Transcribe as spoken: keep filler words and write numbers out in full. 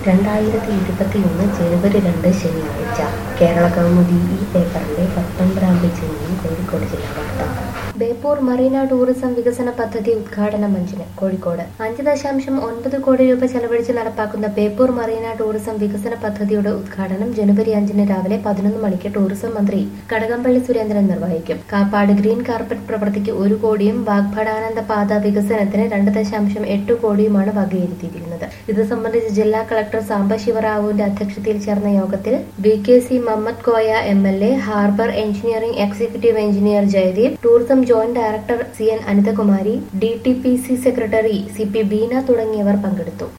രണ്ടായിരത്തി ഇരുപത്തിയൊന്ന് ജനുവരി രണ്ട് ശനിയാഴ്ച കേരള കൗമുദി ഈ പേപ്പറിന്റെ പത്തൊൻപതാം പേജിൽ നിന്നും കോഴിക്കോട് ജില്ലാ വാർത്ത. ബേപ്പൂർ മറീന ടൂറിസം വികസന പദ്ധതി ഉദ്ഘാടനം അഞ്ചിന് കോഴിക്കോട്. അഞ്ച് ദശാംശം ഒൻപത് കോടി രൂപ ചെലവഴിച്ച് നടപ്പാക്കുന്ന ബേപ്പൂർ മറീന ടൂറിസം വികസന പദ്ധതിയുടെ ഉദ്ഘാടനം ജനുവരി അഞ്ചിന് രാവിലെ പതിനൊന്ന് മണിക്ക് ടൂറിസം മന്ത്രി കടകംപള്ളി സുരേന്ദ്രൻ നിർവഹിക്കും. കാപ്പാട് ഗ്രീൻ കാർപ്പറ്റ് പ്രവൃത്തിക്ക് ഒരു കോടിയും വാഗ്ഭടാനന്ദ പാത വികസനത്തിന് രണ്ട് ദശാംശം എട്ട് കോടിയുമാണ് വകയിരുത്തിയിരിക്കുന്നത്. ഇത് സംബന്ധിച്ച് ജില്ലാ കളക്ടർ സാംബശിവറാവുവിന്റെ അധ്യക്ഷതയിൽ ചേർന്ന യോഗത്തിൽ V K C Mammad Koya M L A, harbour engineering executive engineer Jayadeep, tourism joint director C N Anithakumari, D T P C secretary C P Beena തുടങ്ങിയവർ പങ്കെടുത്തു.